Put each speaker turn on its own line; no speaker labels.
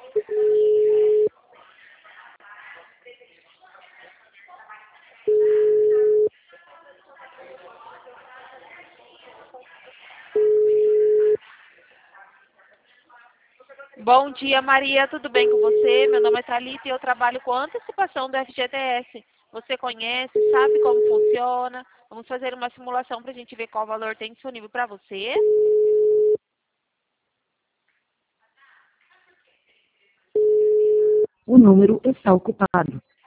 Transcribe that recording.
Bom dia, Maria. Tudo bem com você? Meu nome é Thalita e eu trabalho com antecipação do FGTS. Você conhece, sabe como funciona? Vamos fazer uma simulação para a gente ver qual valor tem disponível para você.
O número está ocupado.